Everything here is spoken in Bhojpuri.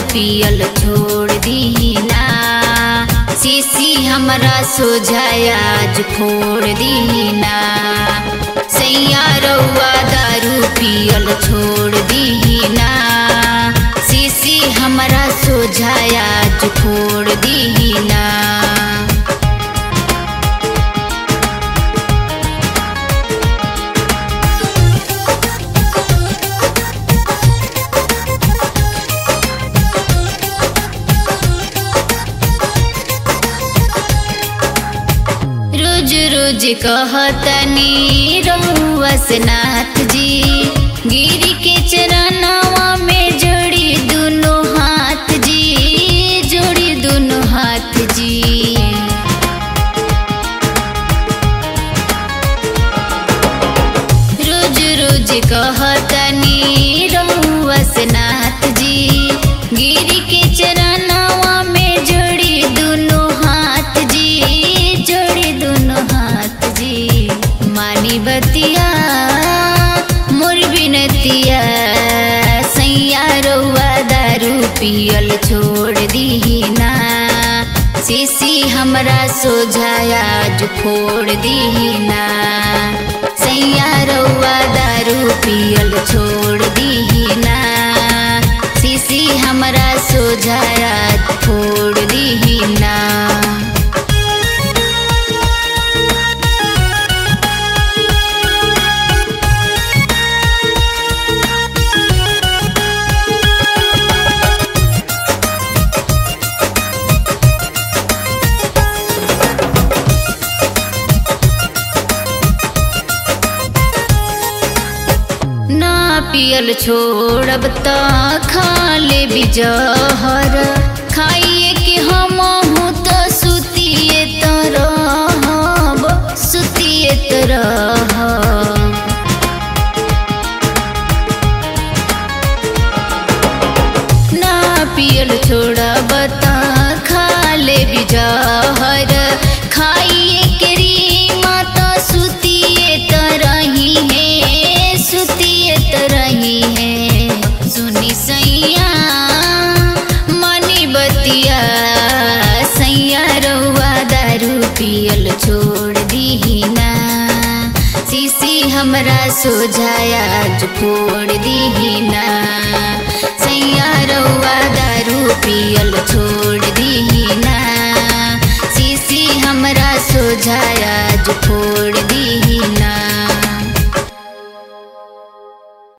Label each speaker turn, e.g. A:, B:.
A: पियल छोड़ दीना। शीशी हमरा सोझाया आज फोड़ दीना। सैया रउआ दारू पियल छोड़ दीना। शीशी हमरा सोझाया आज फोड़ दीना। रोज रोज कहतनी रउआ से नाथ जी, गिरी के चरणवा में जोड़ी दोनों हाथ जी, जोड़ी दोनों हाथ जी। रोज रोज कहतनी रउआ से नाथ जी, गिरी के चरणवा में जोड़ी दोनों हाथ जी, जोड़ी दोनों हाथ जी। मानी बतिया मोर बिनतिया, सैया रउआ दारू पियल छोड़ दीना। शीशी हमरा सोझाया आज फोड़ दीना। सैया रउआ दारू पियल छोड़ दीना। शीशी हमरा सोझाया आज फोड़ दीना। ना पियल छोड़ब त खा ले जहर, खाइए के हमहू त सुतिए त रहब, सुतिए त रहब। ना पियल छोड़ब त खा ले जहर, खाइए के रीमा त सुतिए त रही है, सुतिए त रही है। सुनी सैया मनी बतिया, सैया रउआ दारू पियल छोड़ दीना। शीशी हमरा सोझाया आज फोड़ दीना। सैया रउआ दारू पियल छोड़ दीना। शीशी हमरा सोझाया आज फोड़